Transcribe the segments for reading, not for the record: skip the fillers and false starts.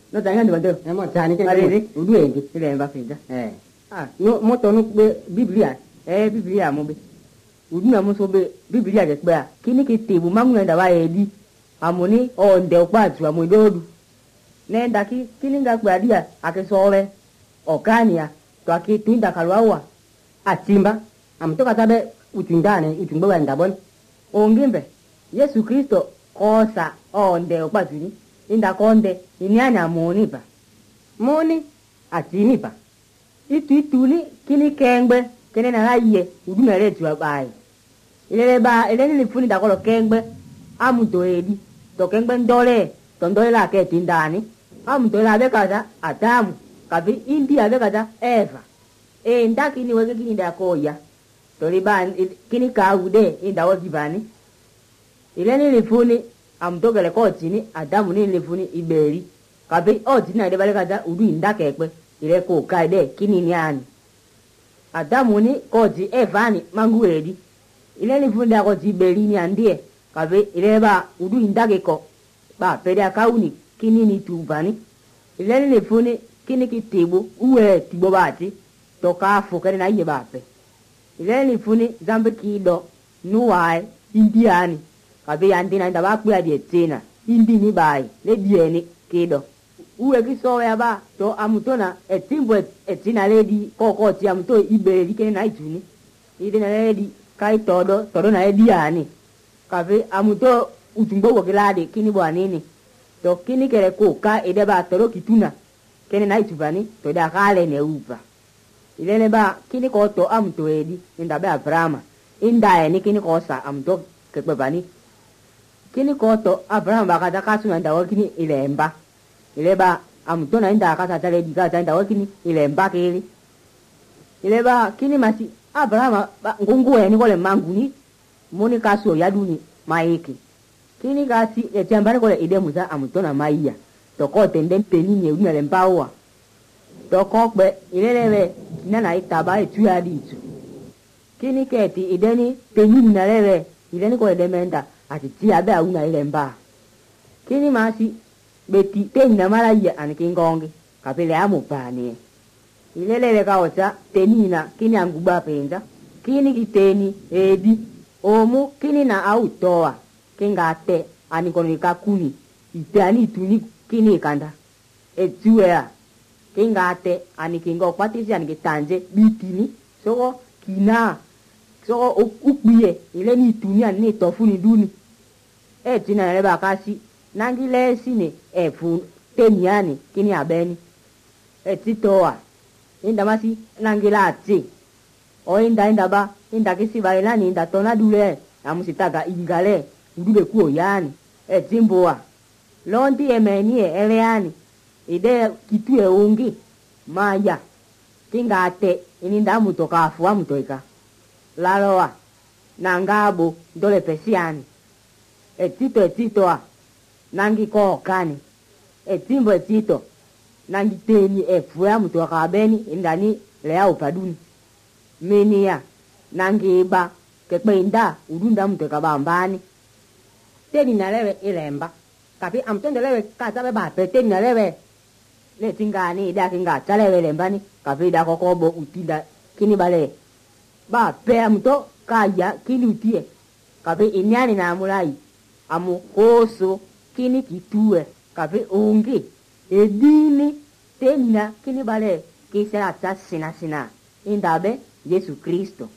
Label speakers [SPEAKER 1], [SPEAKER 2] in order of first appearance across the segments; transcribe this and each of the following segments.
[SPEAKER 1] nó tanya ndi bando
[SPEAKER 2] Emo tani ke.
[SPEAKER 1] Arere.
[SPEAKER 2] Udu endi.
[SPEAKER 1] ilemba finda
[SPEAKER 2] No moto no be
[SPEAKER 1] biblia biblia mo be uduna mo so be biblia je pe kini ki tebu mangu nda ba edi amoni onde opatu amododu nenda kini nga kwa dia akesole okania to akitunda kalwawa atimba
[SPEAKER 2] amtoka tabe utindane utumba wa ndabon.
[SPEAKER 1] ongimbe Yesu Kristo kosa onde opatu ni inda konde inyanya monipa moni atinipa ituni kini kengbe kene na haye uduna letu abai ile ni funi da kolo kengbe amudo edi to kengbe ndole to ndole la ke tindani amudo la be kaza Adamu kabi India be kaza Eva ndaki ni wege kini da koya to liban kini ka ude inda wajibani ile ni funi amdogele ko tini Adamu ni funi iberi kabi odina de bale kaza udu indake ekpe ile ko kaide kini ni ani Adamu ni koji Eva ni manguedi ile ni funda koji belini andie kabe ile ba udu indage ko ba pede akauni kini ni tubani ile ni funi kini kitibu uwe tibo bati toka afukere na iye bape ile ni funi zambe kido nuwai indiani kabe andina nda ba kwa die tena indi ni bai le dieni kido uwe kisowe aba to amutona etimbo etina ledi koko ti amuto ibeli kene na ituni ide na ledi kai todo na edi ani kabe amuto utumbo wogilade kini bwanini to kini kere ko ka ide ba toro kituna kene na itubani to da kale ne upa ile ne ba kini ko to amuto edi inda be Abraham inda ni kini ko sa amuto kebani kini ko to Abraham ba kada kasu nda wakini ilemba ile ba amutona inda akata tale dikaza inda wakini ile mbake ile ba kini masi Abraham ngungu ni kole manguni moni kaso yaduni maiki kini gasi etambane kole ide muza amutona maiya toko tenden penini una lempawa toko be ile lewe nana itaba etu ya ditu kini keti ideni penini na lewe ideni kole demenda ati ti abe una ile mba kini masi beti tena mara ya anikingonge kapele amupani ilelele kaocha tenina kini anguba penza kini kiteni edi omu kini na autoa kingate anikonika kuni itani tuni kini kanda etuea kingate anikingo kwatisi anikitanje bitini soko kina soko ukbiye ile ni tuni ani tofuni duni tina leba kasi nangile sine efu teniani kini abeni etitoa inda masi nangila ati o inda ba inda kisi bailani inda tona dule amusitaga ingale udule kuo yani etimboa londi emeni eleani ide kitue ungi maya kingate ininda mutoka afu amutoika laloa nangabo dole pesiani etitoa nangi ko kani etimbo etito nangi teni efua mtu akabeni indani lea upaduni menia nangi ba kependa udunda mtu kabambani teni nalewe ilemba kapi amtende lewe kazabe ba teni nalewe le tingani ida kinga chalewe lembani kapi da kokobo utinda kini bale ba pe mto kaya kini utie kapi inyani na amulai amu koso kini kitue kabe ungi edini tena kini bale kisera sina indabe Yesu Kristo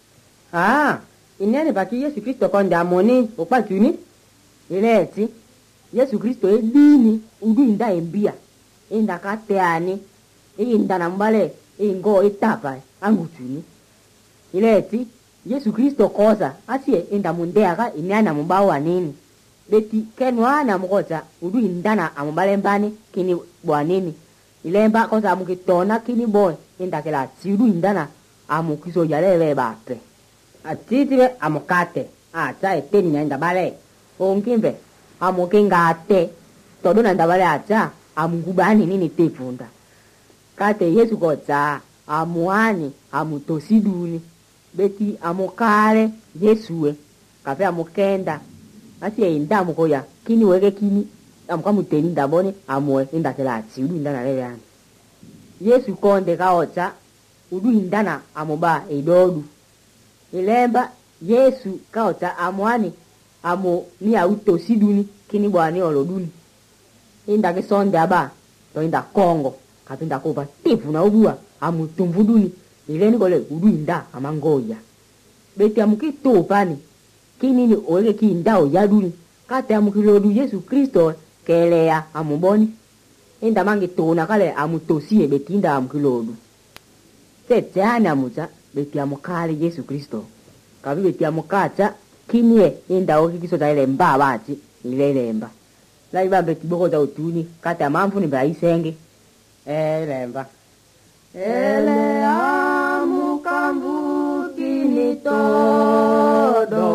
[SPEAKER 1] inene baki Yesu Kristo konda amoni opatuni ileti Yesu Kristo edini udu inda embia inda kateani inda nambale ingo itapa angutuni ileti Yesu Kristo kosa asie inda mundeaka inyana mubawa nini beti kenwana mukota udu indana amubalembani kini bwanini ilemba kosa amukitona kini boy indakela tidu indana amukiso yalele bape atitire amukate acha eteni nenda bale ongimbe amukingate todo nenda bale acha amungubani nini tefunda kate Yesu kocha amuani amutosiduni beti amukale Yesuwe kafe amukenda asi inda mukoya kini wege kini amka muteni ndabone amwe indakela tsiudu ndana leyan Yesu konde kaocha udu indana amoba edodu ilemba Yesu kaocha amwani amo ni auto siduni kini bwani oloduni indake sonde aba to inda Kongo kapinda kopa tifu na ubua amutumvuduni ileni kole udu inda amangoya beti amukito pani kinini oge kinda oyaduni kate amukilodu Yesu Kristo kelea amuboni inda mangi tona kale amutosie betinda amukilodu tetjana amucha beti amukali Yesu Kristo kabi beti amukacha kinie inda oge kiso taile mba bachi ilelemba laiba beti boko da utuni kate amamfu ni baisenge lemba ele amukambu kini todo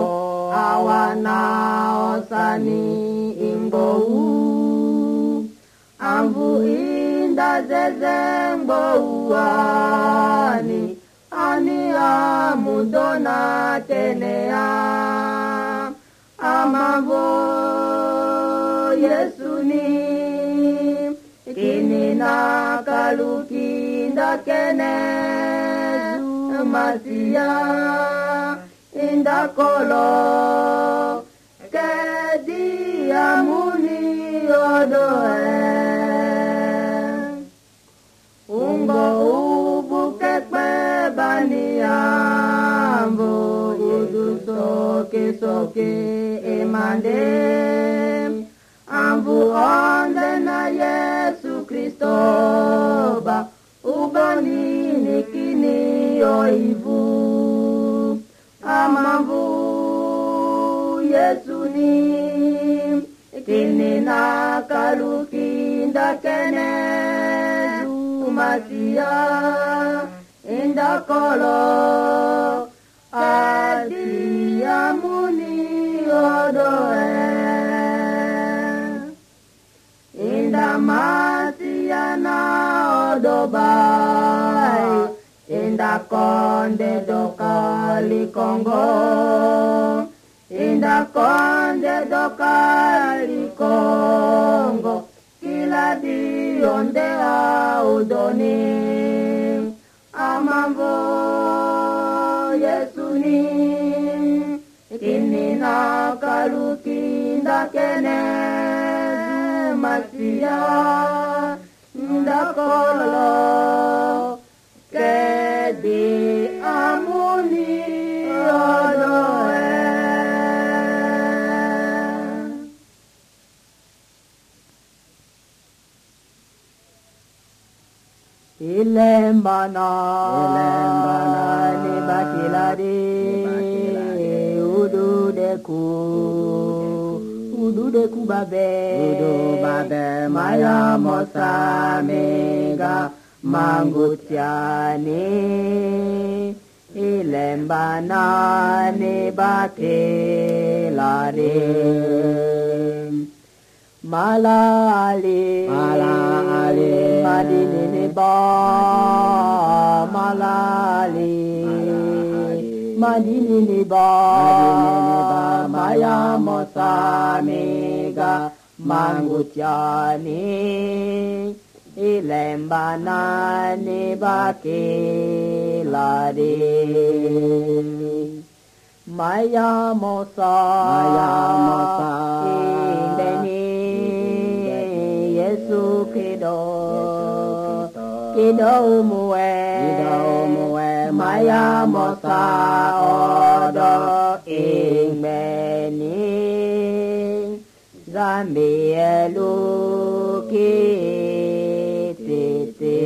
[SPEAKER 1] awana osani imbou ambu inda zezembo ani amudona tenea amavo Yesu ni kini na kalukinda kenezu masia inda kolo kedi amuni odoe ungo ubuke kwe bani ambo udu soke emande ambu onde na Yesu Kristo ba ubani nikini oivu amambu Yesu ni kini na kalukinda kene umasia inda kolo adi amuni odoe inda masia na odobai inda konde dokali Kongo inda konde dokali Kongo kila dionde audoni amambo Yesu ni kini na kalukinda kene masia ndakolo kedi amuni odoe ilembana ni bakilade ududeku babe maya mosa mega mangutiane ilembana ni bakilade malali madini ni ba malali madini ni ba maya mosa mega mangutiani ilembana ni bakilade maya mosa indeni Yesu kido muwe maya mosa odo ingmeni zambi eluki tete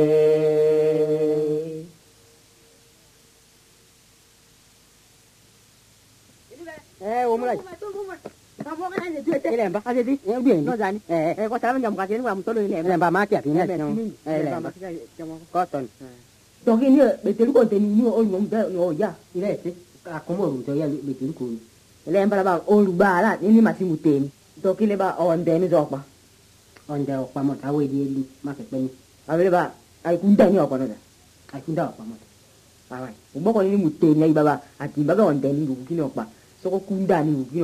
[SPEAKER 1] omulai ilemba aseti no jani ko tala ngam ka tenu am tolo ilemba maki api ne ilemba cotton donc ini betul ko tenu ni o ngom da no ya ilete akomo ruto ya betul ko ilemba ba o lubala ini masih muteni donc ile ba on deni zokpa mo tawe di eli make peni avele ba ai kunda ni okwa no da ai kunda okwa mo awai uboko ni muteni ai baba ati baba on deni ngukini okpa soko kunda ni ngukini okpa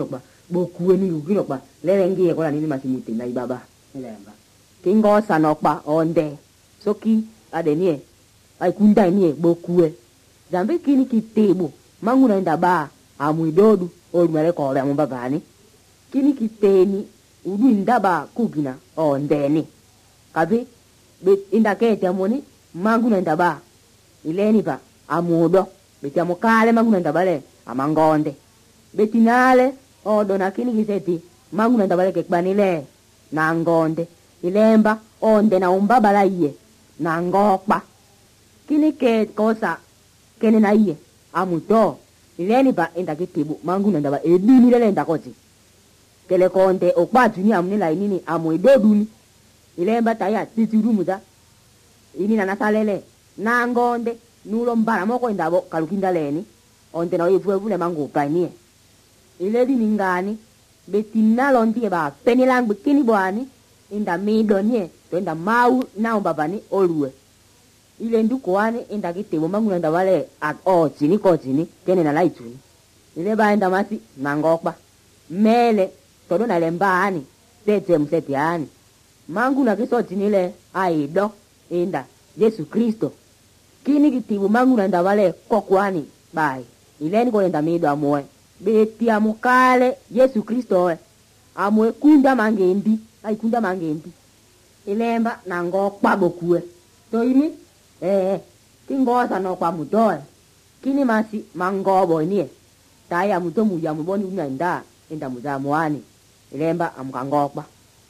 [SPEAKER 1] bokuwe ni ukino pa lele ngie kola nini masimuti na ibaba ilemba kingo sanokpa onde soki adenie ai kunda nie bokuwe zambe kini kitebo manguna enda ba amuidodu olumele ko le mumbabani kini kiteni udu ndaba kugina ondeni kabi be indakete amoni manguna ndaba ileni ba amudo beti amukale manguna ndabale amangonde betinale odona kini kiseti manguna ndabale kekbanile na ngonde ilemba onde na umbabala iye na ngokpa kini ke kosa kene na iye amudo ileni ba indaketibu manguna ndaba edini lele ndakozi kele konde okpatu ni amnila inini amuidoduni ilemba taya titudumuda ini na nasalele na ngonde nulo mbara moko indabo kalukinda leni onde na ivuevule mangu panie iledi ningani betinalo ndie ba penilangu kini bwani inda midonie to inda mau na umbabani olue ile nduko wani inda kitebo mangu nda wale at chini ko chini kene na laituni ile ba inda masi nangokba mele todo na lembani tete msetiani mangu na kiso chini le aido inda Yesu Kristo kini kitibu mangu nda wale kokwani bai ile ni ko inda mido amoe beti amukale Yesu Kristo amwe kunda mangendi ai kunda mangendi ilemba nangokba bokuwe to imi kingosa no kwa mudoe kini masi mangobo nie taya mutomu ya muboni unanda enda muzamuani ilemba amkangokba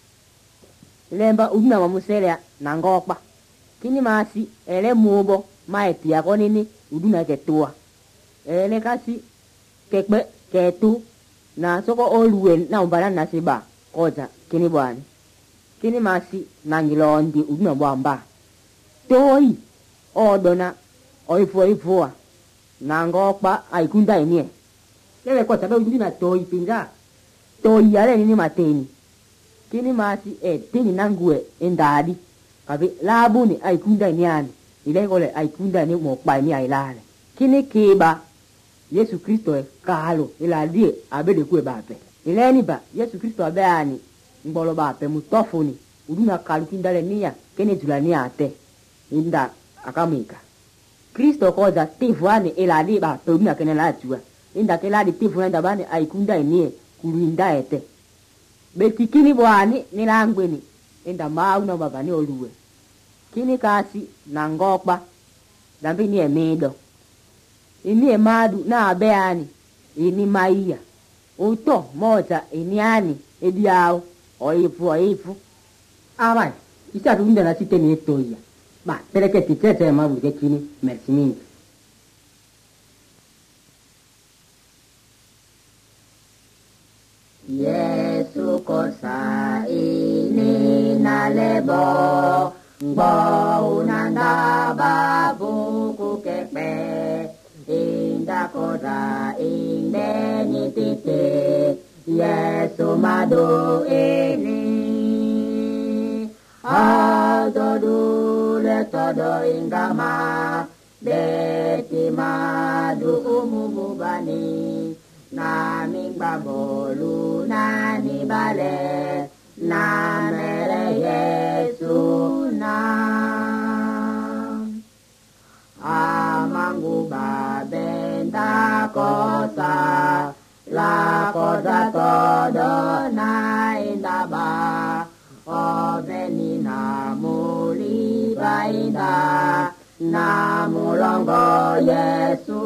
[SPEAKER 1] ilemba una mamusele na ngokba kini masi ele mubo maeti yako nini uduna ketua ele kasi kekbe ketu na soko oluen na umbala nasiba koja kini bwani kini masi nangilondi uduna bwamba toi odona oifua nangokpa aikunda inie lele kwa sababu ndina toi pinga toi yale nini mateni kini masi tini nangue endadi kabi labuni aikunda iniani ile gole aikunda ni mokpa ni ailale kini kiba Yesu Kristo kalo iladie abede kwe bape ileni ba Yesu Kristo abeani ngolo bape mutofuni uduna kalukindale niya kene julani ate inda akamika Kristo koza tifwani eladi ba tobina kene lachua inda keladi tifwani ndabani aikunda inie kulinda ete betikini bwani nilangweni inda mauna babani oluwe kini kasi nangokba dambi ni emedo ini emadu na abeani ini maia uto moja iniani ediao oifu abai isa tunda na site ni toya ba peleke titete mabu kini merci mingi Yesu kosa ini nalebo bo unanda babu kukepe inda koda inde ni tite Yesu madu ini adodule todo ingama beti madu umububani na mingba bolu na nibale na mere Yesu na amangu babenda kosa la kosa todo na indaba obeni na muli baida na mulongo Yesu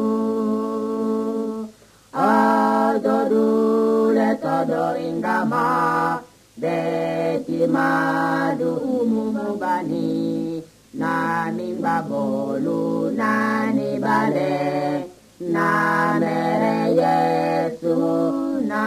[SPEAKER 1] adodule todo ingama beti madu umumubani na mingba bolu na nibale na mere Yesu na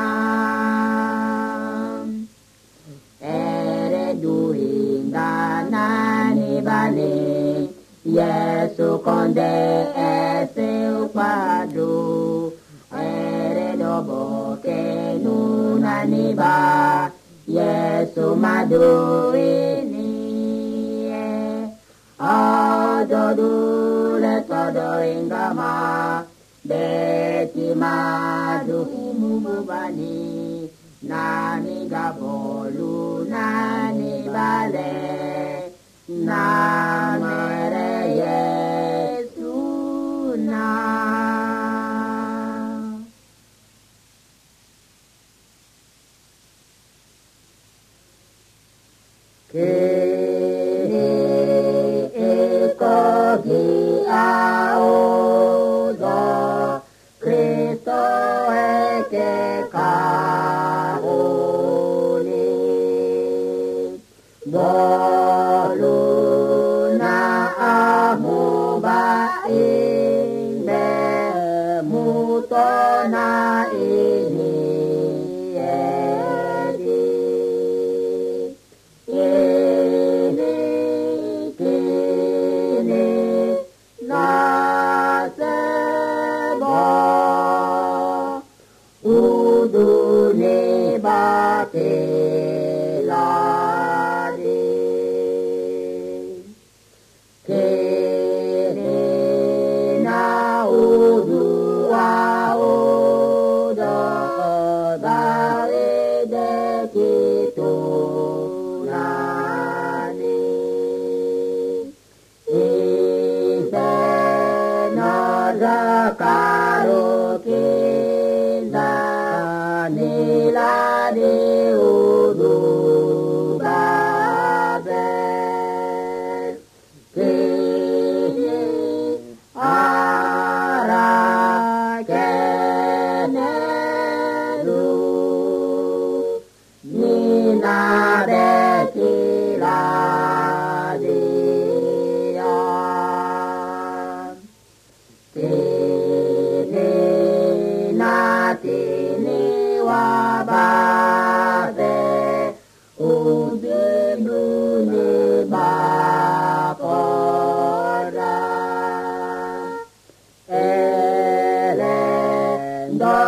[SPEAKER 1] ere duinda na nibale Yesu konde ese upadu ere dobo ke nuna niba Yesu madu ini adodule todo ingama beti madu umubani nani gabolu nani bale namere Yesu na kini ekogi audo Kristo eke kahuni bolu na amuba inde mutona ini edi kini nasebo udune bateladi kini na udua udo baride kitu nani ise naga karukinda nila di udu babel kini ara kenelu nina bekila dia kini natini wababe udibuni bakoda elendo